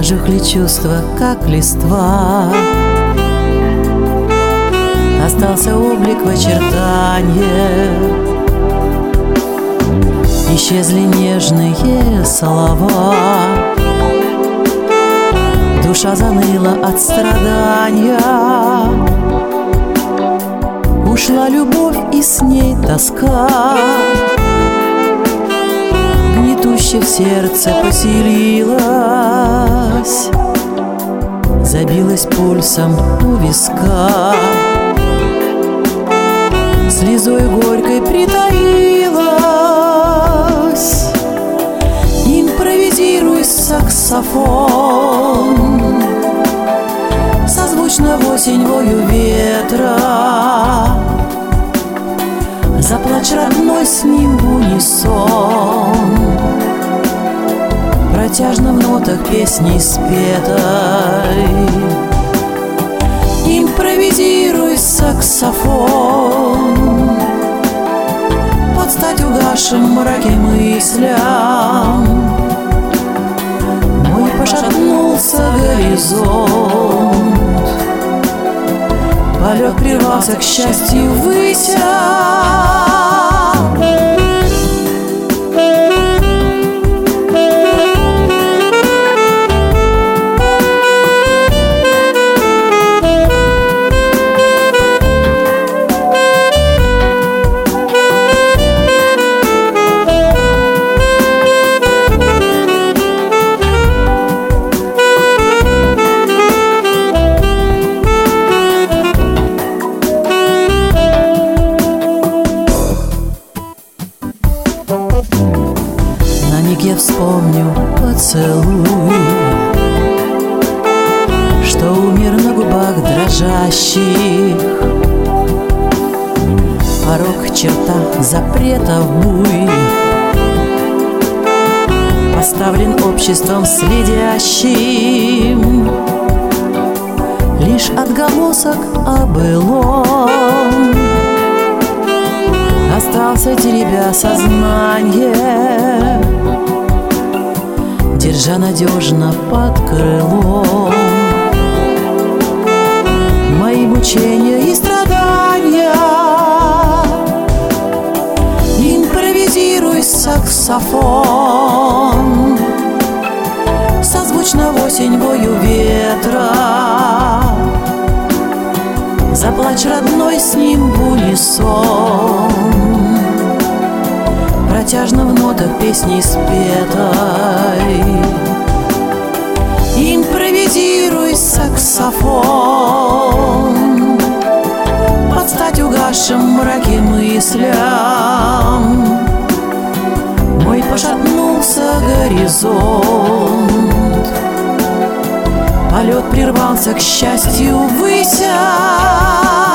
Пожухли чувства, как листва, остался облик в очертанье, исчезли нежные слова, душа заныла от страдания, ушла любовь и с ней тоска, гнетуще в сердце поселилась, забилась пульсом у виска, слезой горькой притаилась. Импровизируй саксофон, созвучно в осень вою ветра, заплачь, родной, с ним в унисон, протяжно в нотах песни спетой. Импровизируй саксофон, под стать угасшим мраке мыслям. Мой пошатнулся горизонт, полет прервался, к счастью, ввыся. Я вспомню поцелуй, что умер на губах дрожащих. Порог, черта запретов буй, поставлен обществом следящим. Лишь отголосок о былом остался, теребя сознание, держа надежно под крылом. Мои мучения и страдания. Импровизируй саксофон, созвучно в осень вою ветра, заплачь, родной, с ним в унисон, протяжно в нотах песни спетой. Импровизируй саксофон, под стать угасшим мраке мыслям. Мой пошатнулся горизонт, полет прервался, к счастью, ввыся.